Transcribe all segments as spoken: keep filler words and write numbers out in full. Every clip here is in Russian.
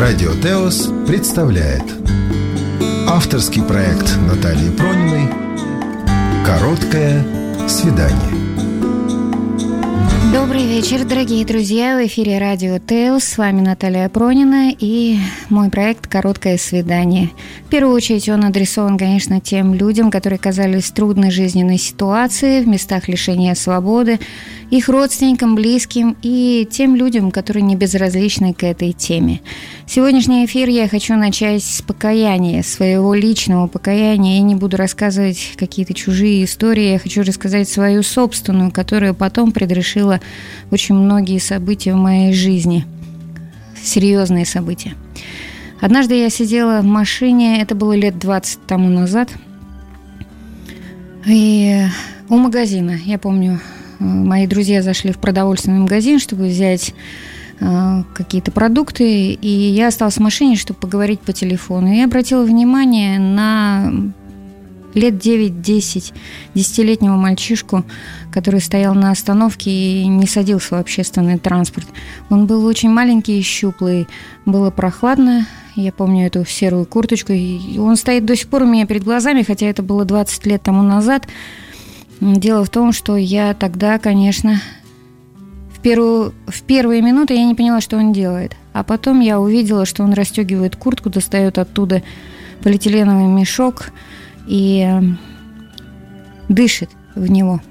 Радио Теос представляет авторский проект Натальи Прониной «Короткое свидание». Добрый вечер, дорогие друзья! В эфире Радио Теос. С вами Наталья Пронина и мой проект «Короткое свидание». В первую очередь он адресован, конечно, тем людям, которые оказались в трудной жизненной ситуации, в местах лишения свободы, их родственникам, близким и тем людям, которые не безразличны к этой теме. Сегодняшний эфир я хочу начать с покаяния, своего личного покаяния. Я не буду рассказывать какие-то чужие истории, я хочу рассказать свою собственную, которая потом предрешила очень многие события в моей жизни, серьезные события. Однажды я сидела в машине, это было лет двадцать тому назад, и у магазина, я помню, мои друзья зашли в продовольственный магазин, чтобы взять э, какие-то продукты, и я осталась в машине, чтобы поговорить по телефону. И я обратила внимание на лет девять-десять, десятилетнего мальчишку, который стоял на остановке и не садился в общественный транспорт. Он был очень маленький и щуплый, было прохладно, я помню эту серую курточку, и он стоит до сих пор у меня перед глазами, хотя это было двадцать лет тому назад. Дело в том, что я тогда, конечно, в, первую, в первые минуты я не поняла, что он делает. А потом я увидела, что он расстегивает куртку, достает оттуда полиэтиленовый мешок и дышит в него.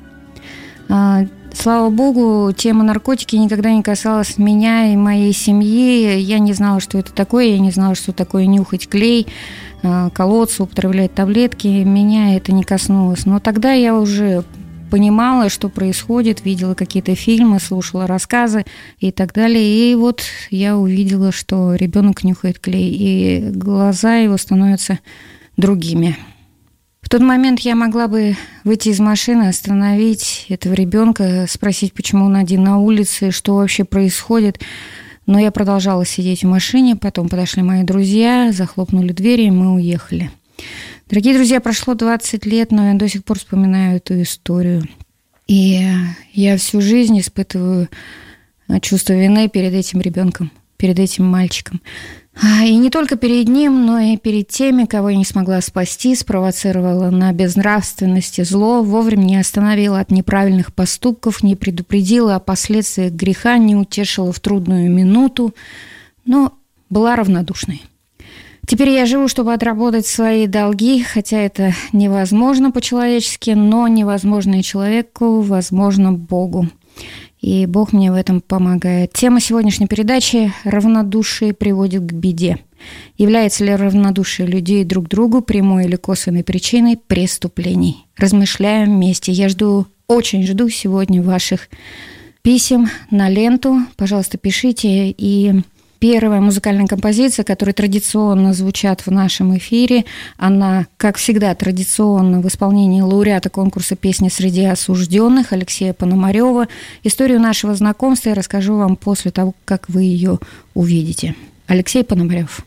Слава богу, тема наркотики никогда не касалась меня и моей семьи. Я не знала, что это такое, я не знала, что такое нюхать клей, колоться, употреблять таблетки. Меня это не коснулось. Но тогда я уже понимала, что происходит, видела какие-то фильмы, слушала рассказы и так далее. И вот я увидела, что ребенок нюхает клей, и глаза его становятся другими. В тот момент я могла бы выйти из машины, остановить этого ребенка, спросить, почему он один на улице, что вообще происходит. Но я продолжала сидеть в машине, потом подошли мои друзья, захлопнули двери, и мы уехали. Дорогие друзья, прошло двадцать лет, но я до сих пор вспоминаю эту историю. И я всю жизнь испытываю чувство вины перед этим ребенком, перед этим мальчиком. И не только перед ним, но и перед теми, кого я не смогла спасти, спровоцировала на безнравственность и зло, вовремя не остановила от неправильных поступков, не предупредила о последствиях греха, не утешила в трудную минуту, но была равнодушной. Теперь я живу, чтобы отработать свои долги, хотя это невозможно по-человечески, но невозможное человеку возможно Богу. И Бог мне в этом помогает. Тема сегодняшней передачи – равнодушие приводит к беде. Является ли равнодушие людей друг к другу прямой или косвенной причиной преступлений? Размышляем вместе. Я жду, очень жду сегодня ваших писем на ленту. Пожалуйста, пишите. И первая музыкальная композиция, которая традиционно звучат в нашем эфире, она, как всегда, традиционно в исполнении лауреата конкурса «Песни среди осужденных» Алексея Пономарева. Историю нашего знакомства я расскажу вам после того, как вы ее увидите. Алексей Пономарев.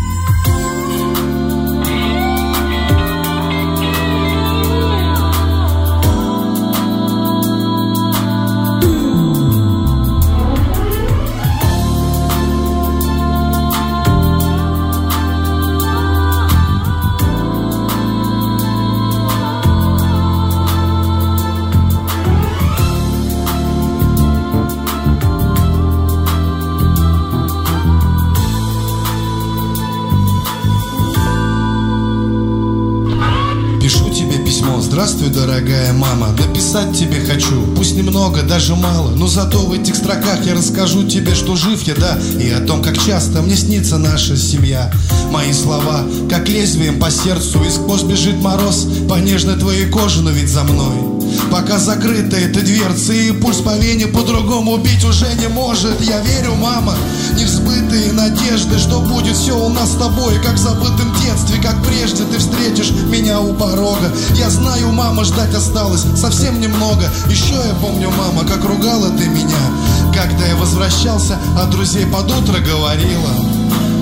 Здравствуй, дорогая мама, написать тебе хочу, пусть немного, даже мало, но зато в этих строках я расскажу тебе, что жив я, да, и о том, как часто мне снится наша семья. Мои слова, как лезвием по сердцу, и сквозь бежит мороз по нежной твоей коже, но ведь за мной пока закрыта эта дверца, и пульс по вене по-другому бить уже не может. Я верю, мама, невзбытые надежды, что будет все у нас с тобой, как в забытом детстве, как прежде ты встретишь меня у порога. Я знаю, мама, ждать осталось совсем немного. Еще я помню, мама, как ругала ты меня, когда я возвращался, а друзей под утро говорила: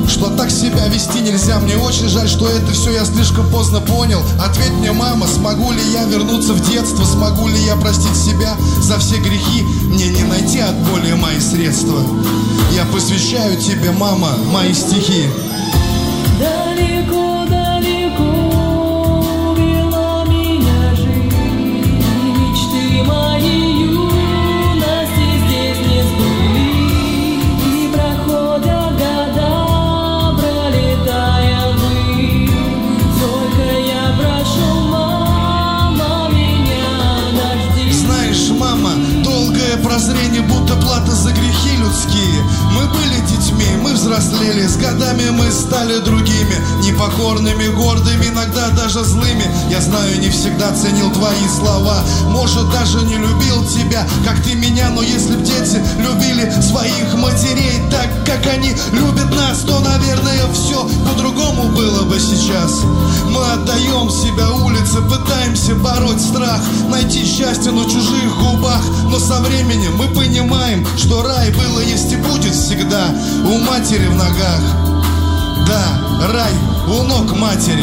что так себя вести нельзя. Мне очень жаль, что это все я слишком поздно понял. Ответь мне, мама, смогу ли я вернуться в детство? Смогу ли я простить себя за все грехи? Мне не найти от боли мои средства. Я посвящаю тебе, мама, мои стихи. Далеко, далеко вела меня жизнь, мечты моей юности здесь не сбылись. И проходят года, пролетая ввысь, только я прошу, мама, меня дожди. Знаешь, мама, долгое прозрение будто плата за грехи людские. Мы были детьми, мы взрослели, с годами мы стали другими, непокорными, гордыми, иногда даже злыми. Я знаю, не всегда ценил твои слова, может, даже не любил тебя, как ты меня. Но если б дети любили своих матерей так, как они любят нас, то, наверное, все по-другому было бы сейчас. Мы отдаем себя улице, пытаемся бороть страх, найти счастье на чужих губах. Но со временем мы понимаем, что рай было, есть и будет всегда у матери в ногах. Да, рай у ног матери.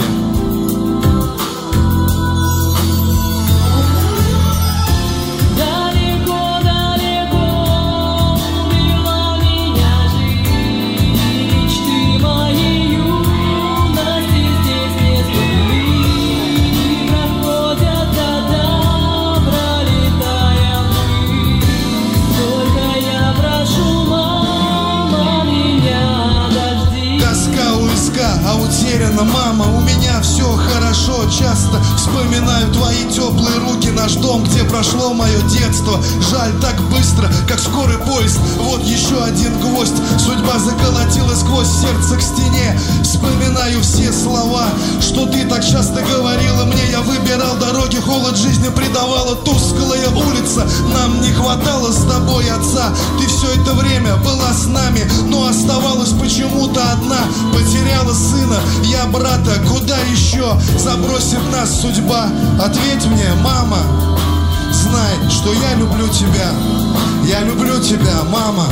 Мама, у меня все хорошо. Часто вспоминаю твои теплые руки, наш дом, где прошло мое детство. Жаль, так быстро, как скорый поезд. Вот еще один гвоздь. Судьба заколотила сквозь сердце к стене. Вспоминаю все слова, что ты так часто говорила мне. Я выбирал дороги, холод жизни придавала тусклая улица. Нам не хватало с тобой отца. Ты все это время была с нами, но оставалась почему-то одна. Потеряла сына, я брата, куда еще забросит нас судьба? Ответь мне, мама, знай, что я люблю тебя. Я люблю тебя, мама.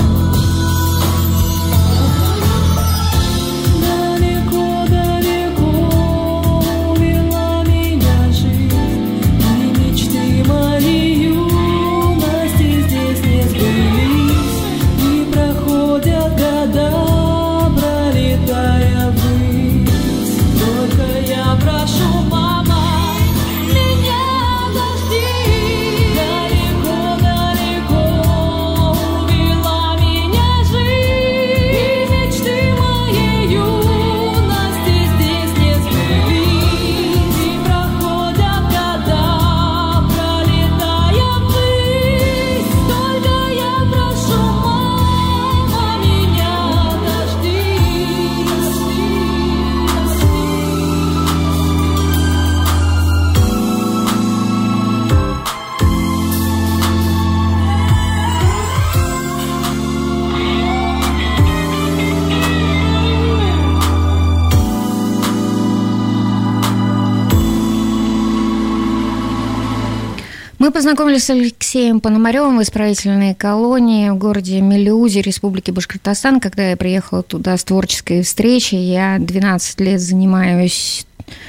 Мы познакомились с Алексеем Пономарёвым в исправительной колонии в городе Мелеузе, Республики Башкортостан. Когда я приехала туда с творческой встречи, я двенадцать лет занимаюсь,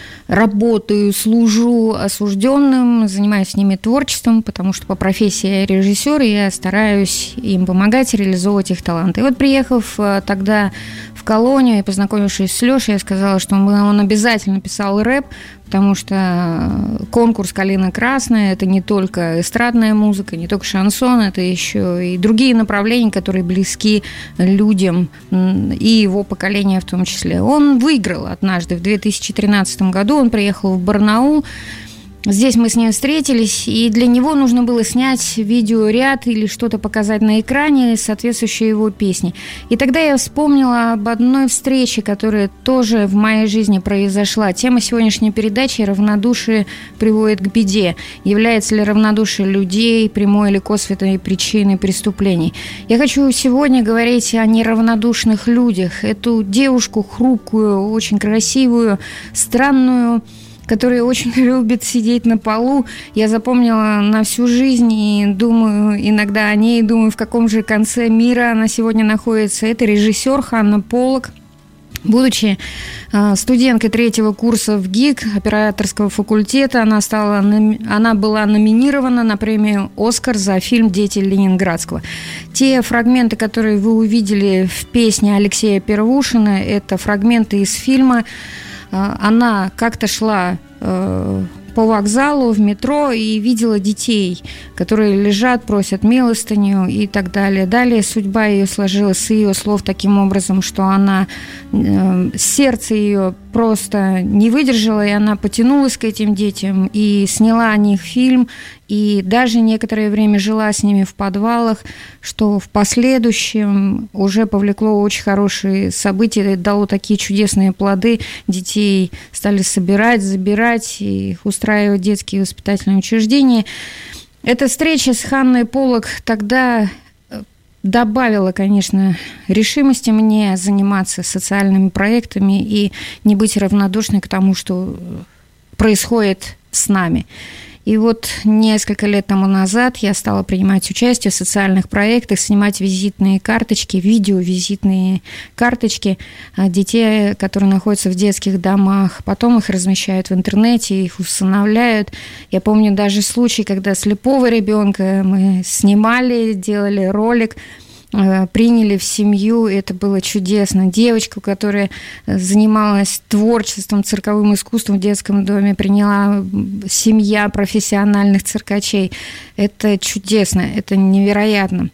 работаю, служу осужденным, занимаюсь с ними творчеством, потому что по профессии я режиссер, и я стараюсь им помогать реализовывать их таланты. И вот, приехав тогда в колонию и познакомившись с Лешей, я сказала, что он, он обязательно писал рэп, потому что конкурс «Калина красная» – это не только эстрадная музыка, не только шансон, это еще и другие направления, которые близки людям и его поколению в том числе. Он выиграл однажды в две тысячи тринадцатом году, он приехал в Барнаул. Здесь мы с ним встретились, и для него нужно было снять видеоряд или что-то показать на экране, соответствующее его песне. И тогда я вспомнила об одной встрече, которая тоже в моей жизни произошла. Тема сегодняшней передачи «Равнодушие приводит к беде». Является ли равнодушие людей прямой или косвенной причиной преступлений? Я хочу сегодня говорить о неравнодушных людях. Эту девушку хрупкую, очень красивую, странную, которая очень любит сидеть на полу, я запомнила на всю жизнь и думаю иногда о ней, думаю, в каком же конце мира она сегодня находится. Это режиссер Ханна Поллак. Будучи студенткой третьего курса в ГИК операторского факультета, она, стала, она была номинирована на премию «Оскар» за фильм «Дети Ленинградского». Те фрагменты, которые вы увидели в песне Алексея Первушина, это фрагменты из фильма. Она как-то шла по вокзалу, в метро и видела детей, которые лежат, просят милостыню и так далее. Далее судьба ее сложилась с ее слов таким образом, что она, э, сердце ее просто не выдержало, и она потянулась к этим детям и сняла о них фильм, и даже некоторое время жила с ними в подвалах, что в последующем уже повлекло очень хорошие события, дало такие чудесные плоды. Детей стали собирать, забирать, и их устраивать в детские воспитательные учреждения. Эта встреча с Ханной Полок тогда добавила, конечно, решимости мне заниматься социальными проектами и не быть равнодушной к тому, что происходит с нами. И вот несколько лет тому назад я стала принимать участие в социальных проектах, снимать визитные карточки, видео-визитные карточки детей, которые находятся в детских домах. Потом их размещают в интернете, их усыновляют. Я помню даже случай, когда слепого ребенка мы снимали, делали ролик, приняли в семью, это было чудесно. Девочку, которая занималась творчеством, цирковым искусством в детском доме, приняла семья профессиональных циркачей. Это чудесно, это невероятно.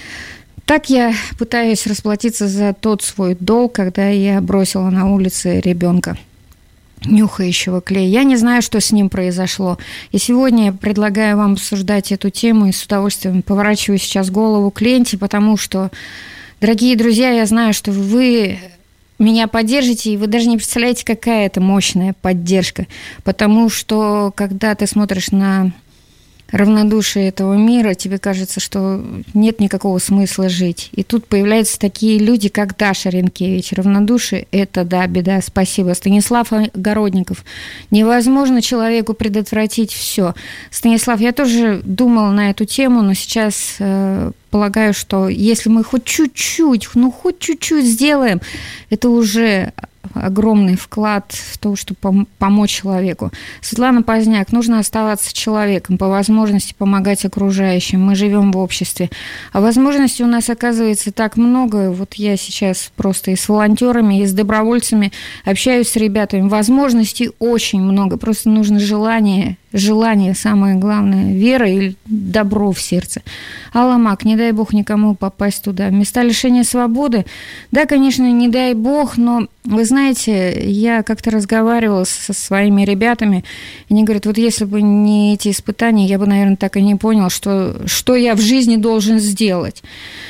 Так я пытаюсь расплатиться за тот свой долг, когда я бросила на улице ребенка, нюхающего клей. Я не знаю, что с ним произошло. И сегодня я предлагаю вам обсуждать эту тему и с удовольствием поворачиваю сейчас голову к ленте, потому что, дорогие друзья, я знаю, что вы меня поддержите, и вы даже не представляете, какая это мощная поддержка. Потому что, когда ты смотришь на равнодушие этого мира, тебе кажется, что нет никакого смысла жить. И тут появляются такие люди, как Даша Ренкевич. Равнодушие – это, да, беда. Спасибо. Станислав Огородников. Невозможно человеку предотвратить все. Станислав, я тоже думала на эту тему, но сейчас э, полагаю, что если мы хоть чуть-чуть, ну хоть чуть-чуть сделаем, это уже огромный вклад в то, чтобы помочь человеку. Светлана Поздняк, нужно оставаться человеком, по возможности помогать окружающим. Мы живем в обществе. А возможностей у нас, оказывается, так много. Вот я сейчас просто и с волонтерами, и с добровольцами общаюсь с ребятами. Возможностей очень много. Просто нужно желание, желание, самое главное, вера и добро в сердце. Алла Мак, не дай бог никому попасть туда. Места лишения свободы? Да, конечно, не дай бог, но вы знаете, я как-то разговаривала со своими ребятами, и они говорят, вот если бы не эти испытания, я бы, наверное, так и не понял, что, что я в жизни должен сделать.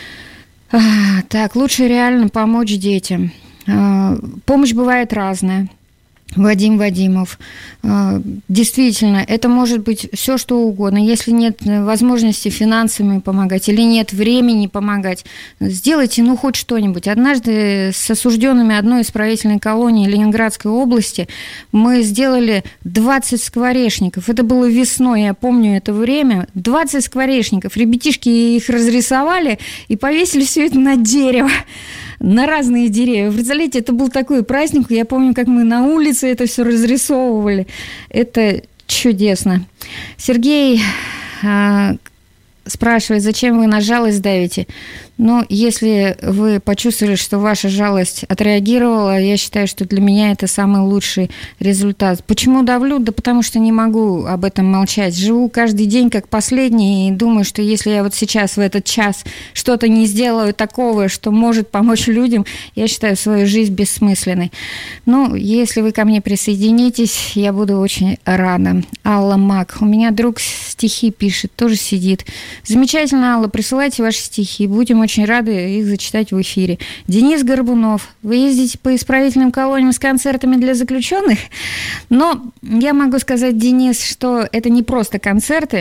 А, так, лучше реально помочь детям. А, помощь бывает разная. Вадим Вадимов. Действительно, это может быть все, что угодно. Если нет возможности финансами помогать или нет времени помогать, сделайте, ну, хоть что-нибудь. Однажды с осужденными одной исправительной колонии Ленинградской области мы сделали двадцать скворечников. Это было весной, я помню это время. двадцать скворечников. Ребятишки их разрисовали и повесили все это на дерево. На разные деревья. Вы представляете, это был такой праздник. Я помню, как мы на улице это все разрисовывали. Это чудесно. Сергей а, спрашивает, зачем вы на жалость давите? Но если вы почувствовали, что ваша жалость отреагировала, я считаю, что для меня это самый лучший результат. Почему давлю? Да потому что не могу об этом молчать. Живу каждый день как последний и думаю, что если я вот сейчас в этот час что-то не сделаю такого, что может помочь людям, я считаю свою жизнь бессмысленной. Ну, если вы ко мне присоединитесь, я буду очень рада. Алла Мак. У меня друг стихи пишет, тоже сидит. Замечательно, Алла, присылайте ваши стихи. Будем очень рады их зачитать в эфире. Денис Горбунов. Вы ездите по исправительным колониям с концертами для заключенных? Но я могу сказать, Денис, что это не просто концерты.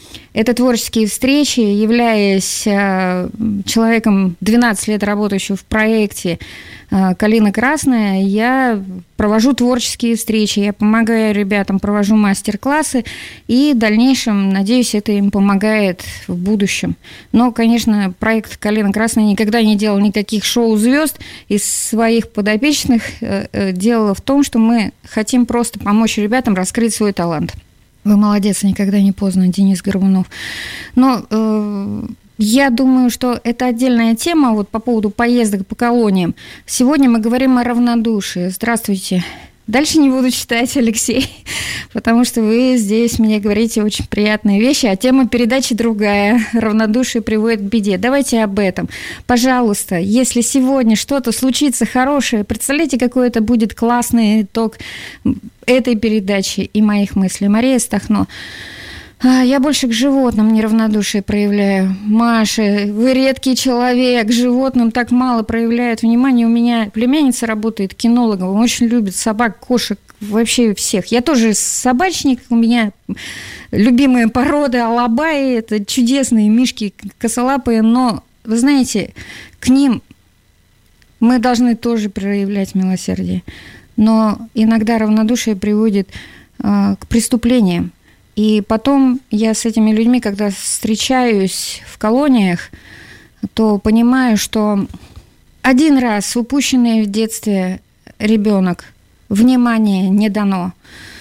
Это творческие встречи. Являясь человеком двенадцать лет работающим в проекте «Калина Красная», я провожу творческие встречи, я помогаю ребятам, провожу мастер-классы, и в дальнейшем, надеюсь, это им помогает в будущем. Но, конечно, проект «Калина Красная» никогда не делал никаких шоу-звезд из своих подопечных. Дело в том, что мы хотим просто помочь ребятам раскрыть свой талант. Вы молодец, никогда не поздно, Денис Горбунов. Но э, я думаю, что это отдельная тема вот по поводу поездок по колониям. Сегодня мы говорим о равнодушии. Здравствуйте. Дальше не буду читать, Алексей, потому что вы здесь мне говорите очень приятные вещи, а тема передачи другая. Равнодушие приводит к беде. Давайте об этом. Пожалуйста, если сегодня что-то случится хорошее, представляете, какой это будет классный итог этой передачи и моих мыслей. Мария Стахно. Я больше к животным неравнодушие проявляю. Маша, вы редкий человек, к животным так мало проявляют внимание. У меня племянница работает кинологом, очень любит собак, кошек, вообще всех. Я тоже собачник, у меня любимые породы алабаи, это чудесные мишки косолапые, но, вы знаете, к ним мы должны тоже проявлять милосердие. Но иногда равнодушие приводит э, к преступлениям. И потом я с этими людьми, когда встречаюсь в колониях, то понимаю, что один раз упущенный в детстве ребенок, внимание не дано,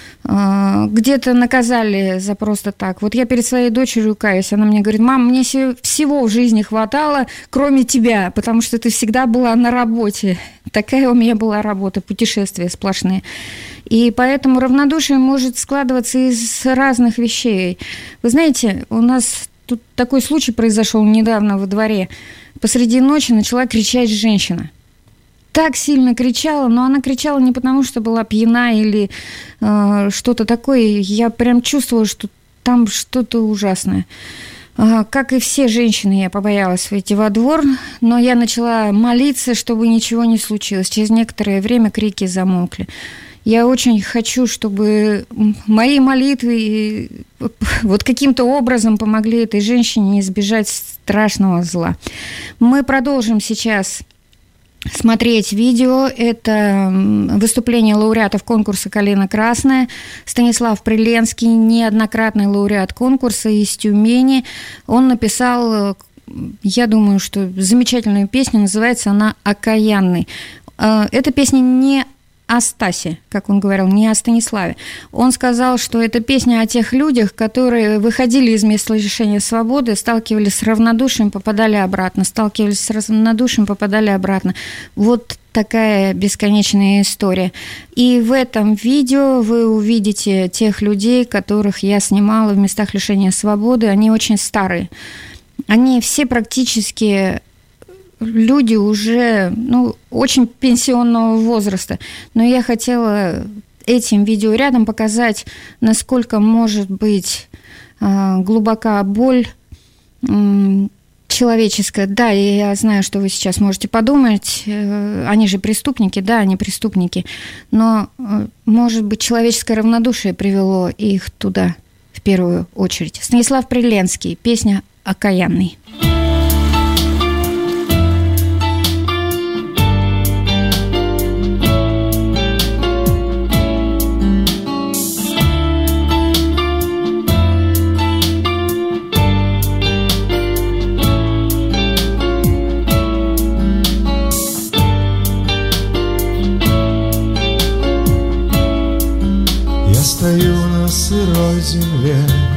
где-то наказали за просто так. Вот я перед своей дочерью каюсь, она мне говорит: мам, мне всего в жизни хватало, кроме тебя, потому что ты всегда была на работе. Такая у меня была работа, путешествия сплошные. И поэтому равнодушие может складываться из разных вещей. Вы знаете, у нас тут такой случай произошел недавно во дворе. Посреди ночи начала кричать женщина. Так сильно кричала, но она кричала не потому, что была пьяна или э, что-то такое. Я прям чувствовала, что там что-то ужасное. Э, как и все женщины, я побоялась выйти во двор, но я начала молиться, чтобы ничего не случилось. Через некоторое время крики замолкли. Я очень хочу, чтобы мои молитвы вот каким-то образом помогли этой женщине избежать страшного зла. Мы продолжим сейчас смотреть видео. Это выступление лауреатов конкурса «Калина Красная». Станислав Приленский, неоднократный лауреат конкурса из Тюмени. Он написал, я думаю, что замечательную песню, называется она «Окаянный». Эта песня не о Стасе, как он говорил, не о Станиславе. Он сказал, что это песня о тех людях, которые выходили из места лишения свободы, сталкивались с равнодушием, попадали обратно, сталкивались с равнодушием, попадали обратно. Вот такая бесконечная история. И в этом видео вы увидите тех людей, которых я снимала в местах лишения свободы. Они очень старые. Они все практически люди уже, ну, очень пенсионного возраста. Но я хотела этим видеорядом показать, насколько может быть э, глубока боль э, человеческая. Да, я знаю, что вы сейчас можете подумать, э, они же преступники, да, они преступники, но, э, может быть, человеческое равнодушие привело их туда в первую очередь. Станислав Приленский, песня «Окаянный». Стою на сырой земле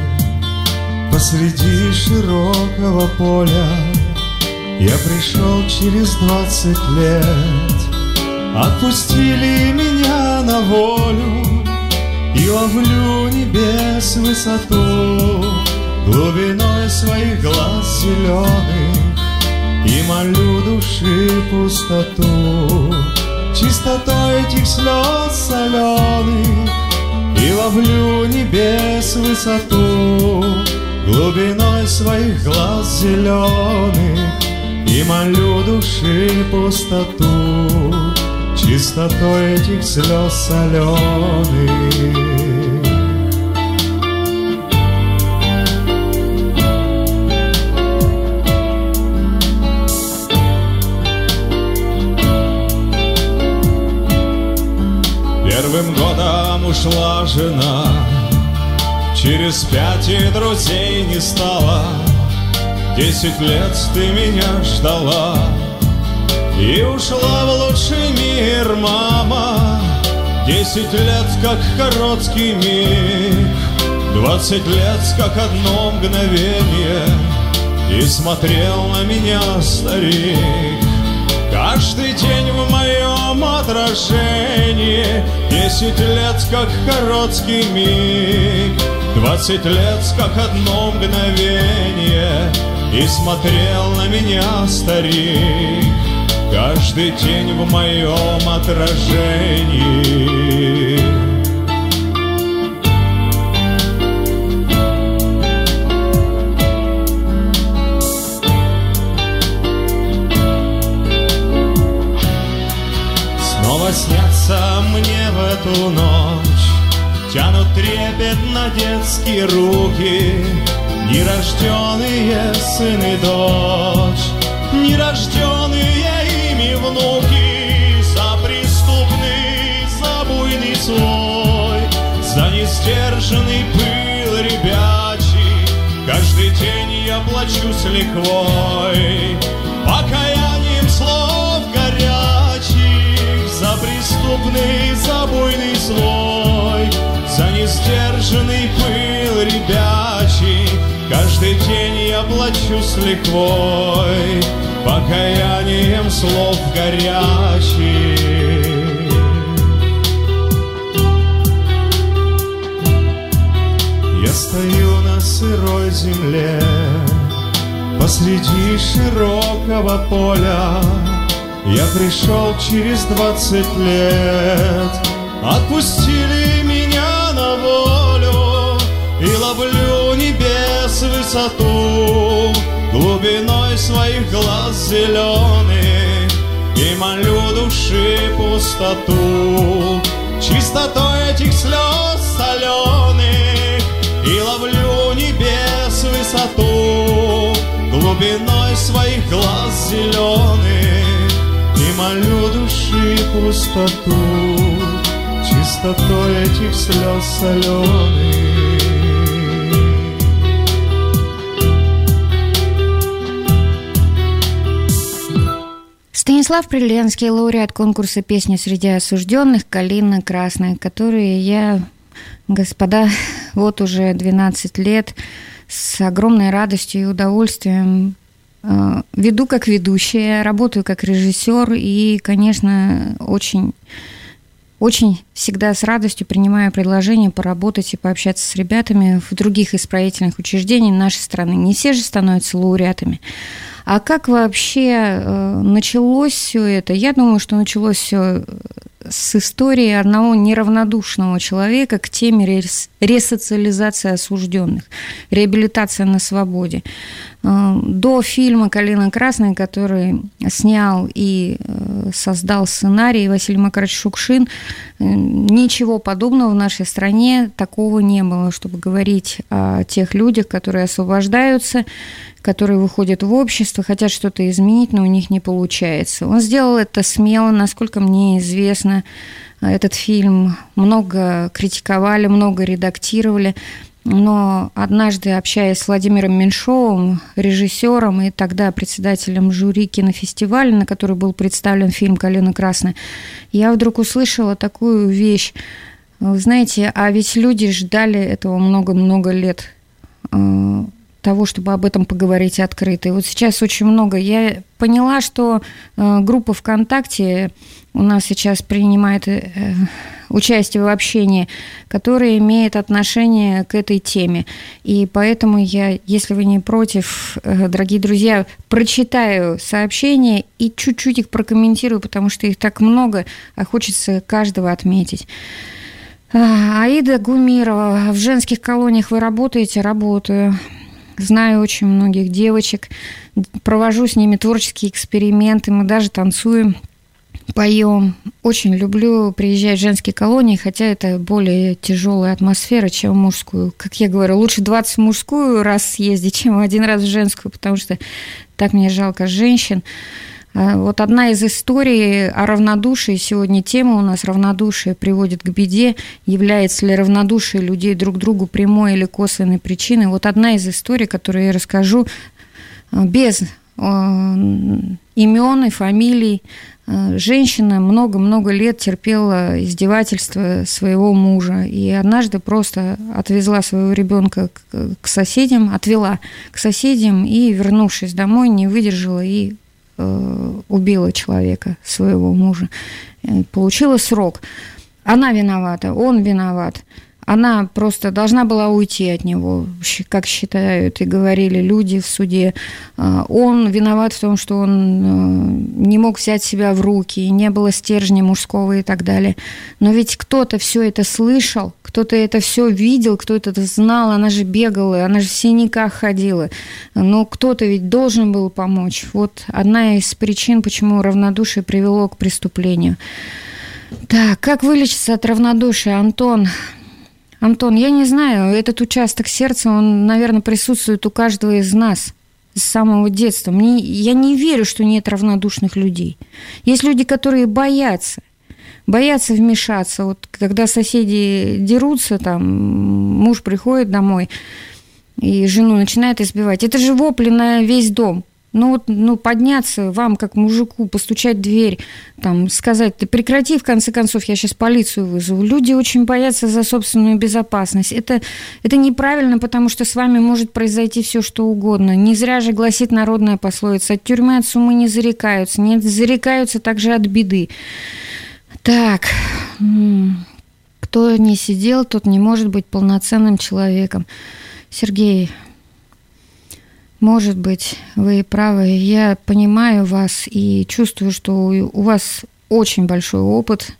посреди широкого поля. Я пришел через двадцать лет, отпустили меня на волю, и ловлю небес высоту глубиной своих глаз зеленых, и молю души пустоту чистотой этих слез соленых. И ловлю небес высоту глубиной своих глаз зеленых, и молю души пустоту чистотой этих слез соленых. Первым годом ушла жена, через пять и друзей не стало. Десять лет ты меня ждала и ушла в лучший мир, мама. Десять лет, как короткий миг, двадцать лет, как одно мгновение. И смотрел на меня старик каждый день в моем отражении. Десять лет, как короткий миг, двадцать лет, как одно мгновение. И смотрел на меня старик каждый день в моем отражении. Снятся мне в эту ночь, тянут трепетно детские руки, нерожденные сын и дочь, нерожденные ими внуки. За преступный, за буйный свой, за несдержанный пыл ребячий, каждый день я плачу с лихвой, покаянием слов горячих. За преступный, за буйный свой, за несдержанный пыл ребячий, каждый день я плачу с лихвой, покаянием слов горячих. Я стою на сырой земле посреди широкого поля. Я пришел через двадцать лет, отпустили меня на волю, и ловлю небес высоту глубиной своих глаз зеленых, и молю души пустоту чистотой этих слез соленых, и ловлю небес высоту глубиной своих глаз зеленых. И молю души пустоту чистотой этих слез соленых. Станислав Приленский, лауреат конкурса «Песни среди осужденных» «Калина красная», которые я, господа, вот уже двенадцать лет с огромной радостью и удовольствием веду как ведущая, работаю как режиссер и, конечно, очень, очень всегда с радостью принимаю предложение поработать и пообщаться с ребятами в других исправительных учреждениях нашей страны. Не все же становятся лауреатами. А как вообще началось все это? Я думаю, что началось все с истории одного неравнодушного человека к теме ресоциализации осужденных, реабилитация на свободе. До фильма «Калина красная», который снял и создал сценарий Василий Макарович Шукшин, ничего подобного в нашей стране такого не было, чтобы говорить о тех людях, которые освобождаются, которые выходят в общество, хотят что-то изменить, но у них не получается. Он сделал это смело, насколько мне известно. Этот фильм много критиковали, много редактировали. Но однажды, общаясь с Владимиром Меньшовым, режиссером и тогда председателем жюри кинофестиваля, на который был представлен фильм «Калина красная», я вдруг услышала такую вещь. Вы знаете, а ведь люди ждали этого много-много лет, того, чтобы об этом поговорить открыто. И вот сейчас очень много. Я поняла, что группа ВКонтакте у нас сейчас принимает участие в общении, которое имеет отношение к этой теме. И поэтому я, если вы не против, дорогие друзья, прочитаю сообщения и чуть-чуть их прокомментирую, потому что их так много, а хочется каждого отметить. Аида Гумирова. В женских колониях вы работаете? Работаю. Знаю очень многих девочек, провожу с ними творческие эксперименты, мы даже танцуем, поем. Очень люблю приезжать в женские колонии, хотя это более тяжелая атмосфера, чем в мужскую. Как я говорю, лучше двадцать в мужскую раз съездить, чем один раз в женскую, потому что так мне жалко женщин. Вот одна из историй о равнодушии, сегодня тема у нас «Равнодушие приводит к беде». Является ли равнодушие людей друг к другу прямой или косвенной причиной? Вот одна из историй, которую я расскажу без имен и фамилий. Женщина много-много лет терпела издевательства своего мужа и однажды просто отвезла своего ребенка к соседям, отвела к соседям и, вернувшись домой, не выдержала и э, убила человека, своего мужа. Получила срок. Она виновата, он виноват. Она просто должна была уйти от него, как считают и говорили люди в суде. Он виноват в том, что он не мог взять себя в руки, не было стержня мужского и так далее. Но ведь кто-то все это слышал, кто-то это все видел, кто-то это знал, она же бегала, она же в синяках ходила. Но кто-то ведь должен был помочь. Вот одна из причин, почему равнодушие привело к преступлению. Так, как вылечиться от равнодушия, Антон? Антон, я не знаю, этот участок сердца, он, наверное, присутствует у каждого из нас с самого детства. Мне, я не верю, что нет равнодушных людей. Есть люди, которые боятся, боятся вмешаться. Вот когда соседи дерутся, там, муж приходит домой и жену начинает избивать. Это же вопли на весь дом. Ну вот, ну, подняться вам, как мужику, постучать в дверь, там, сказать, ты прекрати, в конце концов, я сейчас полицию вызову. Люди очень боятся за собственную безопасность. Это, это неправильно, потому что с вами может произойти все, что угодно. Не зря же гласит народная пословица: от тюрьмы, от сумы не зарекаются. Не зарекаются также от беды. Так, кто не сидел, тот не может быть полноценным человеком. Сергей, может быть, вы правы. Я понимаю вас и чувствую, что у вас очень большой опыт,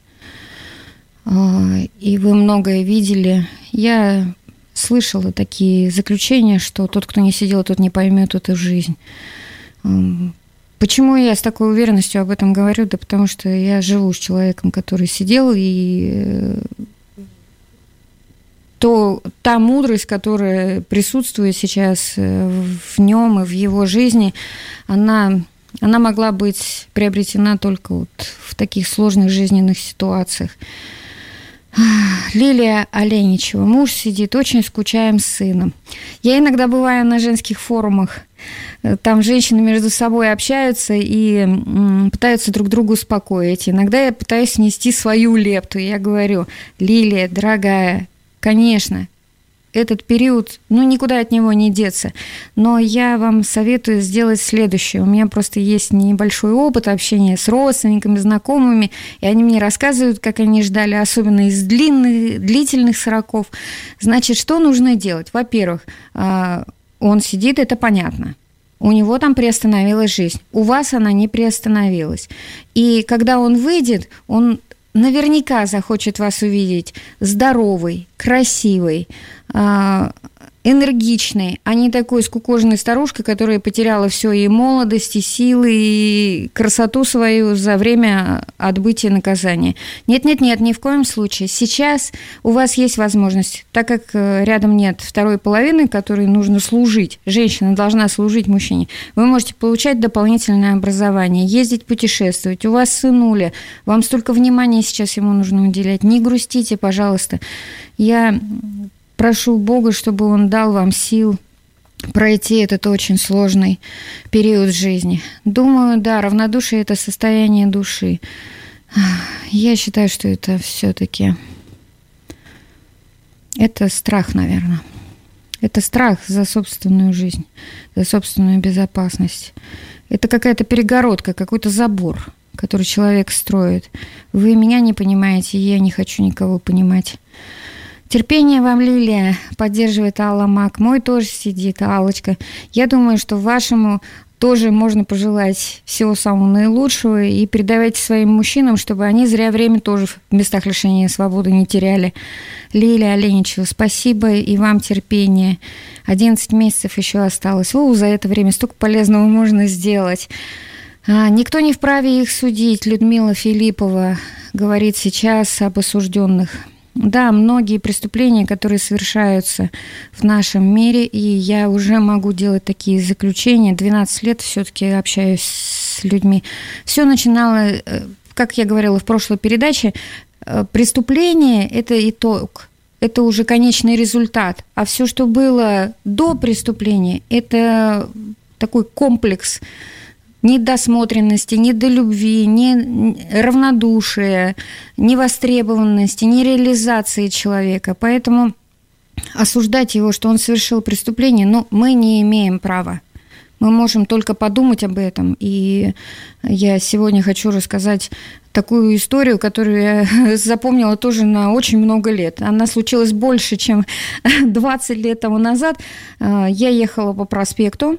и вы многое видели. Я слышала такие заключения, что тот, кто не сидел, тот не поймет эту жизнь. Почему я с такой уверенностью об этом говорю? Да потому что я живу с человеком, который сидел, и то та мудрость, которая присутствует сейчас в нем и в его жизни, она, она могла быть приобретена только вот в таких сложных жизненных ситуациях. Лилия Оленичева. Муж сидит, очень скучаем с сыном. Я иногда бываю на женских форумах. Там женщины между собой общаются и пытаются друг друга успокоить. Иногда я пытаюсь внести свою лепту. Я говорю: Лилия, дорогая, конечно, этот период, ну, никуда от него не деться. Но я вам советую сделать следующее. У меня просто есть небольшой опыт общения с родственниками, знакомыми, и они мне рассказывают, как они ждали, особенно из длинных, длительных сроков. Значит, что нужно делать? Во-первых, он сидит, это понятно. У него там приостановилась жизнь. У вас она не приостановилась. И когда он выйдет, он наверняка захочет вас увидеть здоровой, красивой, энергичной, а не такой скукоженной старушкой, которая потеряла все и молодость, и силы, и красоту свою за время отбытия наказания. Нет-нет-нет, ни в коем случае. Сейчас у вас есть возможность, так как рядом нет второй половины, которой нужно служить, женщина должна служить мужчине, вы можете получать дополнительное образование, ездить, путешествовать. У вас сынуля, вам столько внимания сейчас ему нужно уделять. Не грустите, пожалуйста. Я прошу Бога, чтобы Он дал вам сил пройти этот очень сложный период жизни. Думаю, да, равнодушие – это состояние души. Я считаю, что это все-таки это страх, наверное. Это страх за собственную жизнь, за собственную безопасность. Это какая-то перегородка, какой-то забор, который человек строит. Вы меня не понимаете, я не хочу никого понимать. Терпение вам, Лилия, поддерживает Алла Мак. Мой тоже сидит, Аллочка. Я думаю, что вашему тоже можно пожелать всего самого наилучшего и передавайте своим мужчинам, чтобы они зря время тоже в местах лишения свободы не теряли. Лилия Оленичева, спасибо и вам терпения. одиннадцать месяцев еще осталось. О, за это время столько полезного можно сделать. А, никто не вправе их судить. Людмила Филиппова говорит сейчас об осужденных. Да, многие преступления, которые совершаются в нашем мире, и я уже могу делать такие заключения. двенадцать лет все-таки общаюсь с людьми. Все начинало, как я говорила в прошлой передаче, преступление – это итог, это уже конечный результат. А все, что было до преступления, это такой комплекс недосмотренности, недолюбви, неравнодушия, невостребованности, нереализации человека. Поэтому осуждать его, что он совершил преступление, ну, мы не имеем права. Мы можем только подумать об этом. И я сегодня хочу рассказать такую историю, которую я запомнила тоже на очень много лет. Она случилась больше, чем двадцать лет тому назад. Я ехала по проспекту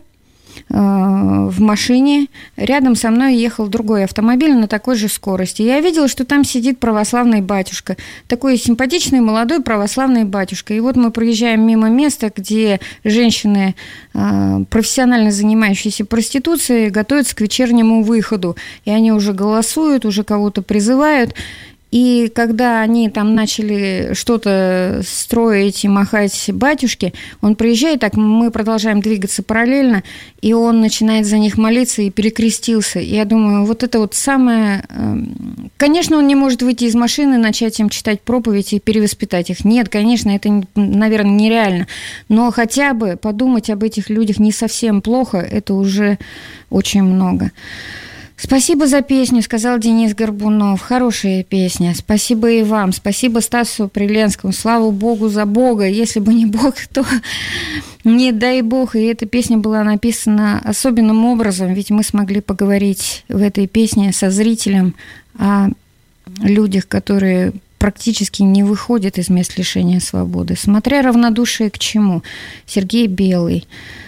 в машине, рядом со мной ехал другой автомобиль на такой же скорости. Я видела, что там сидит православный батюшка, такой симпатичный молодой православный батюшка. И вот мы проезжаем мимо места, где женщины, профессионально занимающиеся проституцией, готовятся к вечернему выходу. И они уже голосуют, уже кого-то призывают. И когда они там начали что-то строить и махать батюшке, он приезжает, так мы продолжаем двигаться параллельно, и он начинает за них молиться и перекрестился. И я думаю, вот это вот самое... Конечно, он не может выйти из машины, начать им читать проповедь и перевоспитать их. Нет, конечно, это, наверное, нереально. Но хотя бы подумать об этих людях не совсем плохо, это уже очень много. Спасибо за песню, сказал Денис Горбунов. Хорошая песня. Спасибо и вам. Спасибо Стасу Приленскому. Слава Богу за Бога. Если бы не Бог, то не дай Бог. И эта песня была написана особенным образом, ведь мы смогли поговорить в этой песне со зрителем о людях, которые практически не выходят из мест лишения свободы. Смотря равнодушие к чему. Сергей Белый.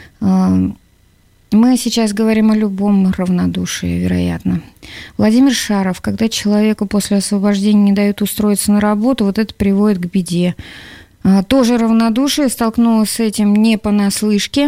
Мы сейчас говорим о любом равнодушии, вероятно. Владимир Шаров. Когда человеку после освобождения не дают устроиться на работу, вот это приводит к беде. Тоже равнодушие, столкнулась с этим не понаслышке.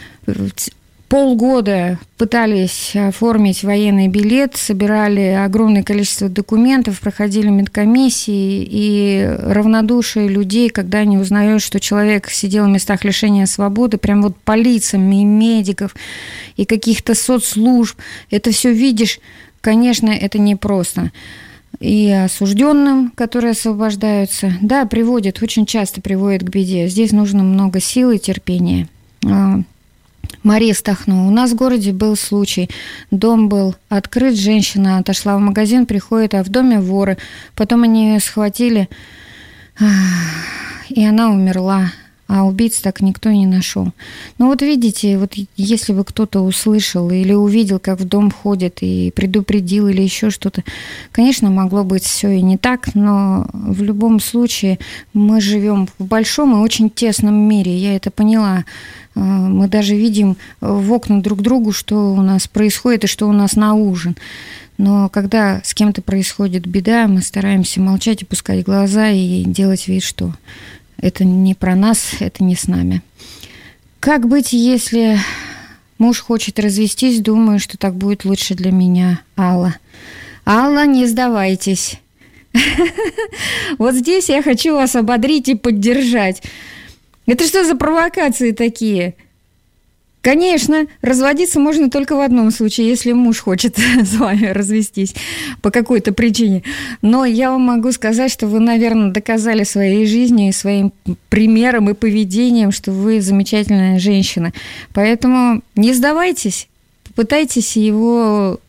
Полгода пытались оформить военный билет, собирали огромное количество документов, проходили медкомиссии, и равнодушие людей, когда они узнают, что человек сидел в местах лишения свободы, прям вот по лицам и медиков, и каких-то соцслужб, это все видишь, конечно, это непросто. И осужденным, которые освобождаются, да, приводит, очень часто приводит к беде. Здесь нужно много сил и терпения. Мария Стахно. У нас в городе был случай. Дом был открыт, женщина отошла в магазин, приходит, а в доме воры. Потом они ее схватили, и она умерла. А убийц так никто не нашел. Ну вот видите, вот если бы кто-то услышал или увидел, как в дом ходит, и предупредил или еще что-то, конечно, могло быть все и не так, но в любом случае мы живем в большом и очень тесном мире, я это поняла. Мы даже видим в окна друг другу, что у нас происходит и что у нас на ужин. Но когда с кем-то происходит беда, мы стараемся молчать, опускать глаза и делать вид, что это не про нас, это не с нами. Как быть, если муж хочет развестись, думаю, что так будет лучше для меня? Алла. Алла, не сдавайтесь. Вот здесь я хочу вас ободрить и поддержать. Это что за провокации такие? Конечно, разводиться можно только в одном случае, если муж хочет с вами развестись по какой-то причине. Но я вам могу сказать, что вы, наверное, доказали своей жизнью и своим примером и поведением, что вы замечательная женщина. Поэтому не сдавайтесь, попытайтесь его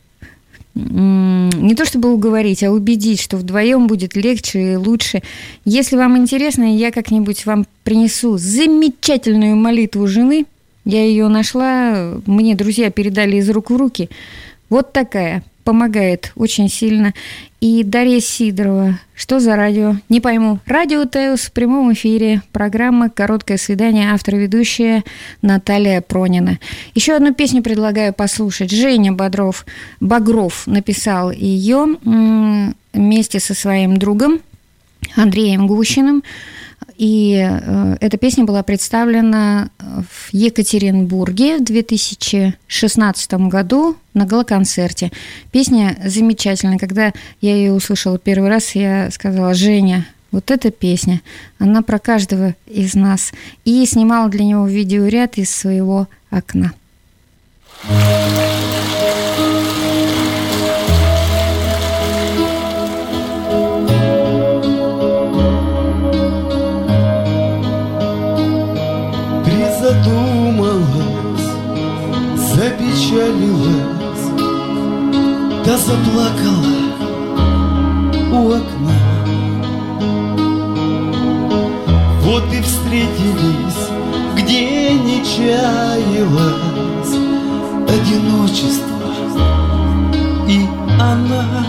не то чтобы уговорить, а убедить, что вдвоем будет легче и лучше. Если вам интересно, я как-нибудь вам принесу замечательную молитву жены. Я ее нашла, мне друзья передали из рук в руки. Вот такая, помогает очень сильно. И Дарья Сидорова. Что за радио? Не пойму. Радио Теос в прямом эфире. Программа «Короткое свидание». Автор и ведущая Наталья Пронина. Еще одну песню предлагаю послушать. Женя Бодров, Багров написал ее вместе со своим другом Андреем Гущиным. И э, эта песня была представлена в Екатеринбурге в две тысячи шестнадцатом году на гала-концерте. Песня замечательная. Когда я ее услышала первый раз, я сказала: Женя, Вот эта песня, она про каждого из нас. И снимала для него видеоряд из своего окна. Призадумалась, запечалилась, да заплакала у окна. Вот и встретились, где не чаялось одиночество и она.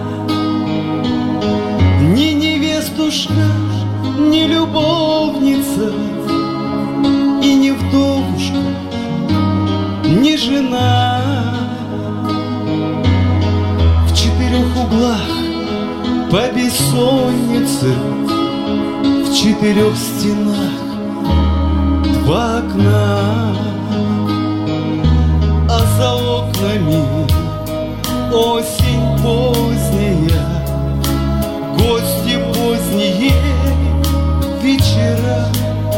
Ни невестушка, ни любовница, и не вдовушка, не жена. В четырех углах по бессоннице, в четырех стенах два окна, а за окнами осень поздняя, гости поздние вечера.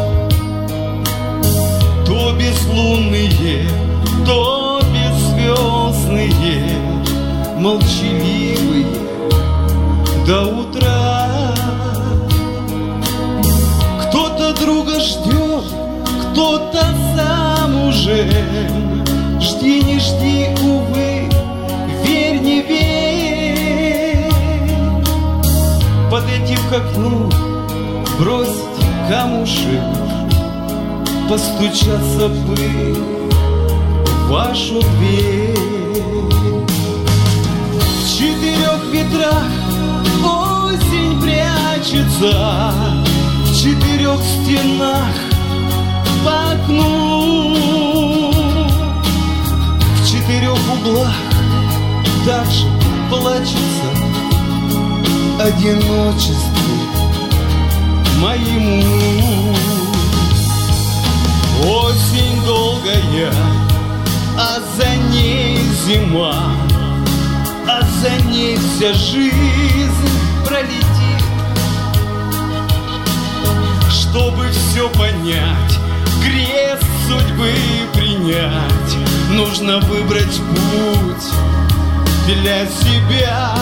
То безлунные, то беззвездные, молчаливые до утра. Кто-то друга ждет, кто-то замужем. Жди, не жди, увы, верь, не верь. Подойти к окну, бросить камушек, постучаться бы в вашу дверь. В четырех ветрах осень прячется, в четырех стенах по окну, в четырех углах также плачется одиночеству моему. Осень долгая, а за ней зима, а за ней вся жизнь пролетит. Чтобы все понять, крест судьбы принять, нужно выбрать путь для себя.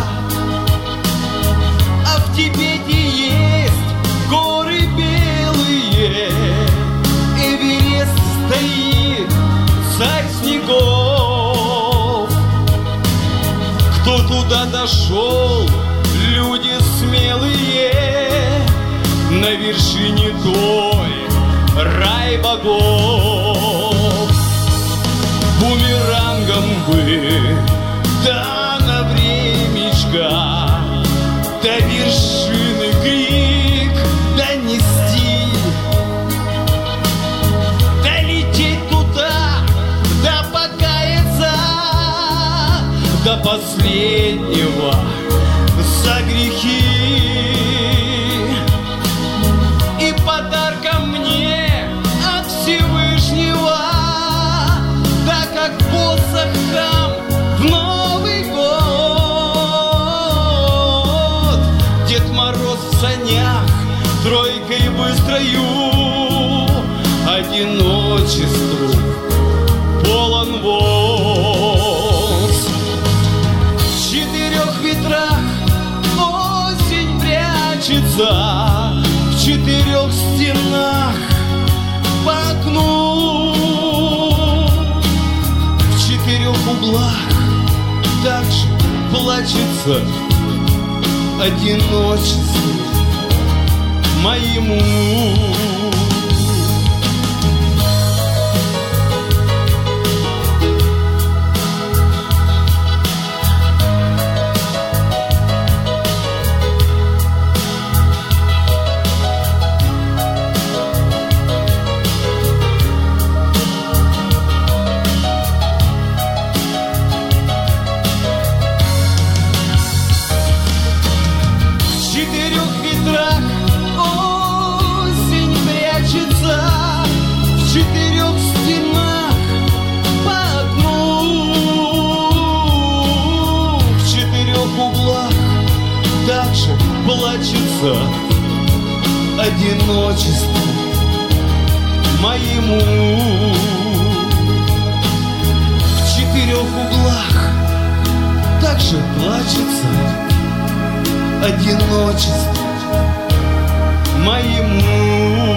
А в Тибете есть горы белые, Эверест стоит, царь снегов. Кто туда дошел, люди смелые, на вершине той рай богов. Бумерангом бы, да на времечко, до вершины крик донести. Долететь туда, да покаяться до последнего за грехи. И подарком мне от Всевышнего, да как посох храм в Новый год. Дед Мороз в санях тройкой быстрою, одиночеству полон воз. В четырех ветрах осень прячется, в четырех стенах по окну, в четырех углах также плачется одиночеству моему. В четырех ветрах осень плачется одиночеству моему. В четырех углах также плачется одиночеству моему.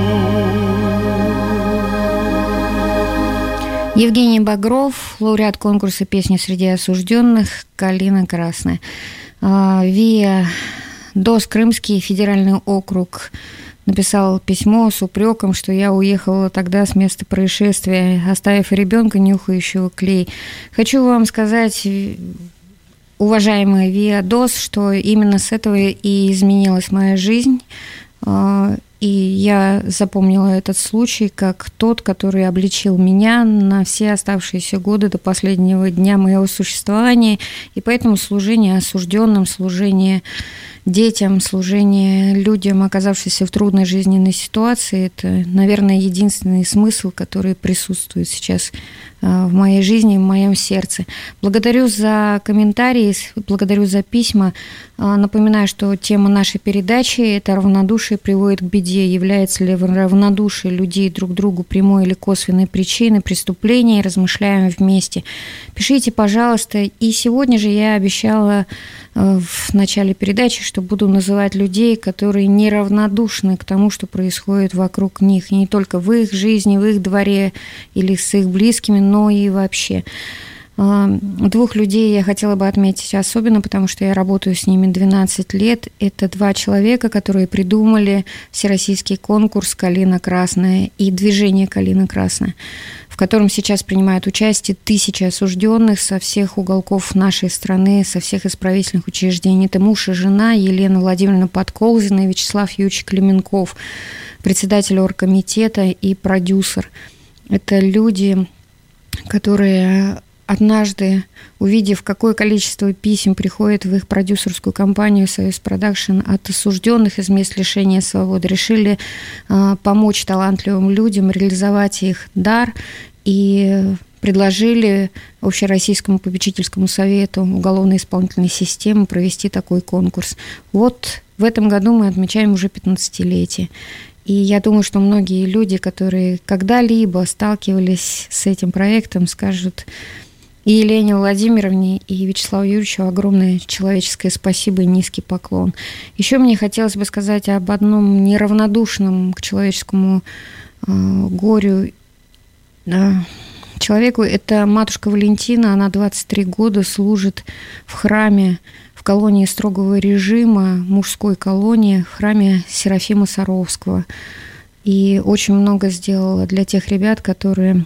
Евгений Багров, лауреат конкурса «Песни среди осужденных», «Калина красная». ВИА ДОС Крымский федеральный округ написал письмо с упреком, что я уехала тогда с места происшествия, оставив ребенка, нюхающего клей. Хочу вам сказать, уважаемый ВИА ДОС, что именно с этого и изменилась моя жизнь. И я запомнила этот случай как тот, который обличил меня на все оставшиеся годы до последнего дня моего существования. И поэтому служение осужденным, служение детям, служение людям, оказавшимся в трудной жизненной ситуации, это, наверное, единственный смысл, который присутствует сейчас в моей жизни, в моем сердце. Благодарю за комментарии, благодарю за письма. Напоминаю, что тема нашей передачи – это равнодушие приводит к беде. Является ли равнодушие людей друг к другу прямой или косвенной причиной преступления? Размышляем вместе. Пишите, пожалуйста. И сегодня же я обещала в начале передачи, что буду называть людей, которые неравнодушны к тому, что происходит вокруг них. И не только в их жизни, в их дворе или с их близкими, но и вообще. Двух людей я хотела бы отметить особенно, потому что я работаю с ними двенадцать лет. Это два человека, которые придумали всероссийский конкурс «Калина красная» и движение «Калина красная», в котором сейчас принимают участие тысячи осужденных со всех уголков нашей страны, со всех исправительных учреждений. Это муж и жена Елена Владимировна Подколзина и Вячеслав Юрьевич Клименков, председатель оргкомитета и продюсер. Это люди, которые однажды, увидев, какое количество писем приходит в их продюсерскую компанию «Союз Продакшн» от осужденных из мест лишения свободы, решили э, помочь талантливым людям реализовать их дар и предложили Общероссийскому попечительскому совету уголовной исполнительной системы провести такой конкурс. Вот в этом году мы отмечаем уже пятнадцатилетие. И я думаю, что многие люди, которые когда-либо сталкивались с этим проектом, скажут и Елене Владимировне, и Вячеславу Юрьевичу огромное человеческое спасибо и низкий поклон. Еще мне хотелось бы сказать об одном неравнодушном к человеческому э, горю э, человеку. Это матушка Валентина, она двадцать три года служит в храме, в колонии строгого режима, мужской колонии, в храме Серафима Саровского. И очень много сделала для тех ребят, которые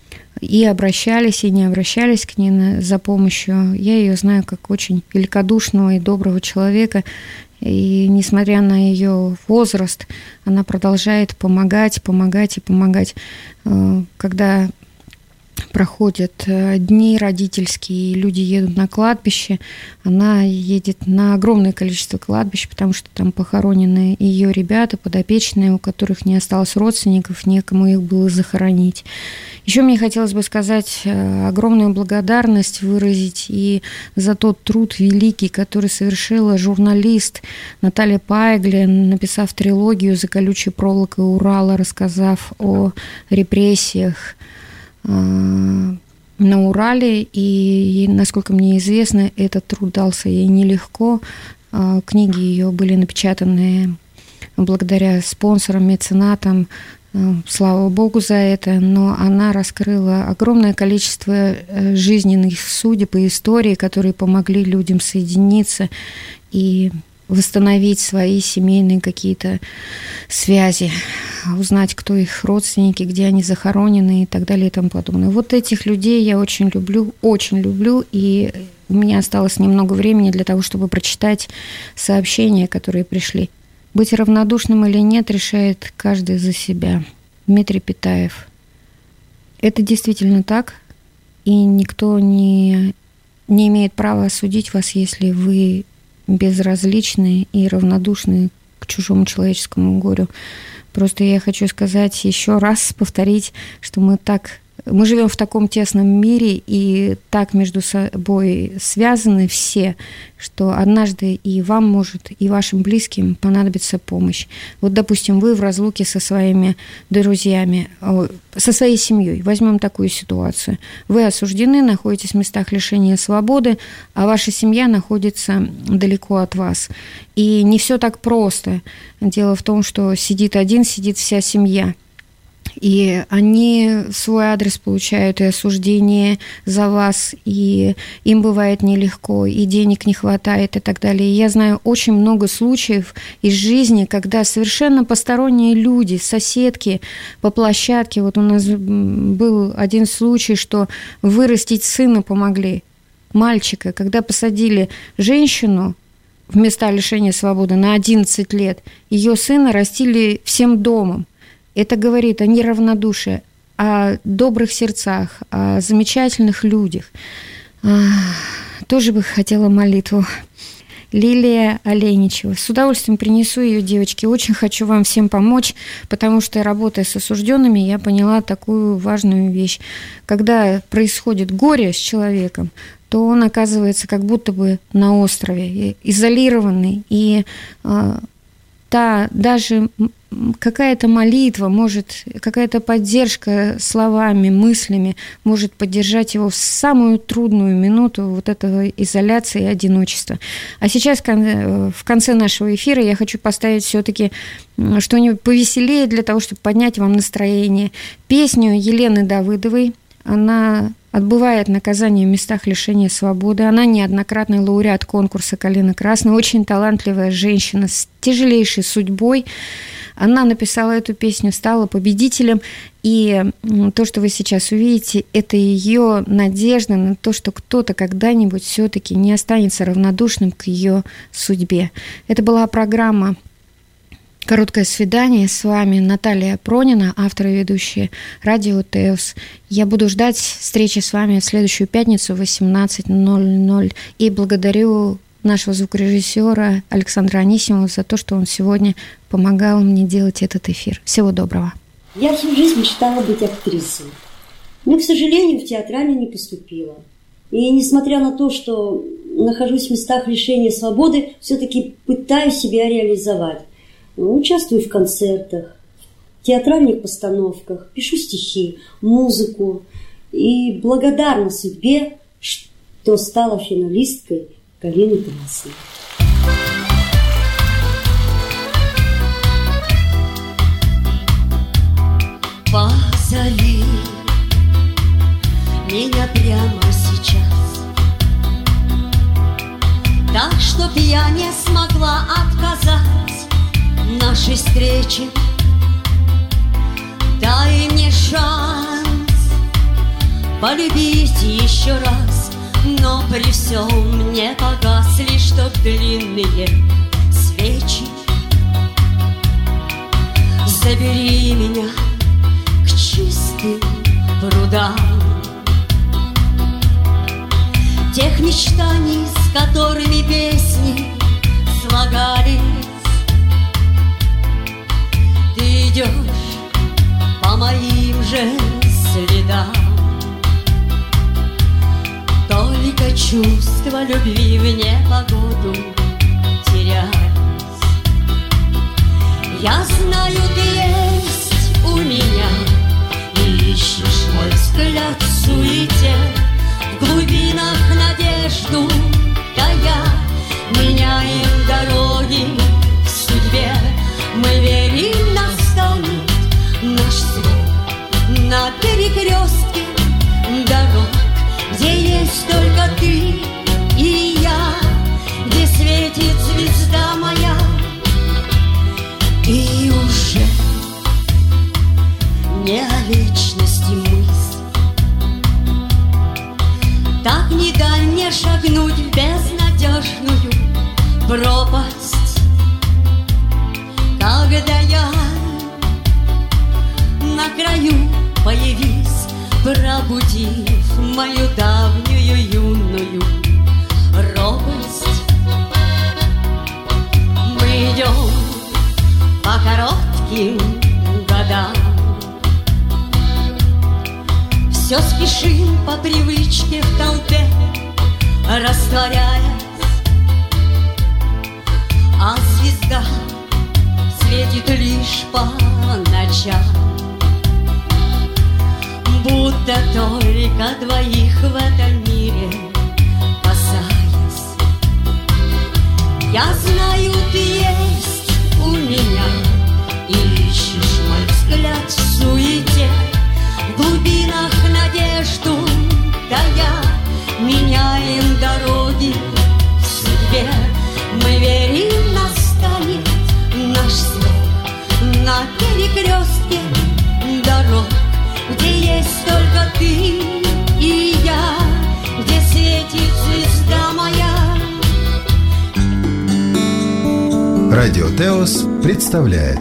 и обращались, и не обращались к ней за помощью. Я ее знаю как очень великодушного и доброго человека. И несмотря на ее возраст, она продолжает помогать, помогать и помогать. Когда проходят дни родительские, и люди едут на кладбище, она едет на огромное количество кладбищ, потому что там похоронены ее ребята, подопечные, у которых не осталось родственников, некому их было захоронить. Еще мне хотелось бы сказать огромную благодарность выразить и за тот труд великий, который совершила журналист Наталья Пайгли, написав трилогию «За колючей проволокой Урала», рассказав о репрессиях на Урале, и, насколько мне известно, этот труд дался ей нелегко. Книги ее были напечатаны благодаря спонсорам, меценатам, слава Богу за это, но она раскрыла огромное количество жизненных судеб и историй, которые помогли людям соединиться и восстановить свои семейные какие-то связи, узнать, кто их родственники, где они захоронены и так далее и тому подобное. Вот этих людей я очень люблю, очень люблю, и у меня осталось немного времени для того, чтобы прочитать сообщения, которые пришли. Быть равнодушным или нет, решает каждый за себя. Дмитрий Питаев. Это действительно так, и никто не, не имеет права осудить вас, если вы безразличны и равнодушны к чужому человеческому горю. Просто я хочу сказать еще раз, повторить, что мы так Мы живем в таком тесном мире, и так между собой связаны все, что однажды и вам может, и вашим близким понадобится помощь. Вот, допустим, вы в разлуке со своими друзьями, со своей семьей. Возьмем такую ситуацию. Вы осуждены, находитесь в местах лишения свободы, а ваша семья находится далеко от вас. И не все так просто. Дело в том, что сидит один, сидит вся семья. И они свой адрес получают и осуждение за вас, и им бывает нелегко, и денег не хватает, и так далее. И я знаю очень много случаев из жизни, когда совершенно посторонние люди, соседки по площадке, вот у нас был один случай, что вырастить сына помогли, мальчика, когда посадили женщину в места лишения свободы на одиннадцать лет, ее сына растили всем домом. Это говорит о неравнодушии, о добрых сердцах, о замечательных людях. Тоже бы хотела молитву. Лилия Оленичева. С удовольствием принесу ее, девочки. Очень хочу вам всем помочь, потому что, работая с осужденными, я поняла такую важную вещь. Когда происходит горе с человеком, то он оказывается как будто бы на острове, изолированный. И а, та даже какая-то молитва, может, какая-то поддержка словами, мыслями может поддержать его в самую трудную минуту вот этого изоляции и одиночества. А сейчас в конце нашего эфира я хочу поставить все-таки что-нибудь повеселее для того, чтобы поднять вам настроение. Песню Елены Давыдовой. Она отбывает наказание в местах лишения свободы. Она неоднократный лауреат конкурса «Калина Красная», очень талантливая женщина с тяжелейшей судьбой. Она написала эту песню, стала победителем, и то, что вы сейчас увидите, это ее надежда на то, что кто-то когда-нибудь все-таки не останется равнодушным к ее судьбе. Это была программа «Короткое свидание». С вами Наталья Пронина, автор и ведущая радио ТЭОС. Я буду ждать встречи с вами в следующую пятницу в восемнадцать ноль ноль. И благодарю нашего звукорежиссера Александра Анисимова за то, что он сегодня помогал мне делать этот эфир. Всего доброго. Я всю жизнь мечтала быть актрисой, но, к сожалению, в театральный не поступила. И несмотря на то, что нахожусь в местах лишения свободы, все-таки пытаюсь себя реализовать. Участвую в концертах, в театральных постановках, пишу стихи, музыку. И благодарна судьбе, что стала финалисткой «Калины Красной». Позови меня прямо сейчас, так, чтоб я не смогла отказать нашей встрече. Дай мне шанс полюбить еще раз, но при всем не погасли, чтоб длинные свечи. Забери меня к чистым прудам тех мечтаний, с которыми песни слагались. Ты идешь по моим же следам, только чувство любви в непогоду терялись. Я знаю, ты есть у меня, и ищешь мой взгляд в суете, в глубинах надежду тая, меняем дороги в судьбе. Мы верим, настанет наш свет на перекрестке дорог, где есть только ты и я, где светит звезда моя. И уже не о вечности мысль, так не дай мне шагнуть в безнадежную пропасть, когда я на краю появись, пробудив мою давнюю юную робость. Мы идем по коротким годам, все спешим по привычке в толпе, растворяясь, а звезда светит лишь по ночам, будто только двоих в этом мире касаясь. Я знаю, ты есть у меня, и ищешь мой взгляд в суете, в глубинах надежду тая, меняем дороги в судьбе. Мы верим, настанет наш свет на перекрестке дорог, где есть только ты и я, где светит звезда моя. Радио Теос представляет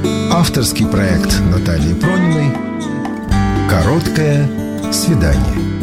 авторский проект Натальи Прониной «Короткое свидание».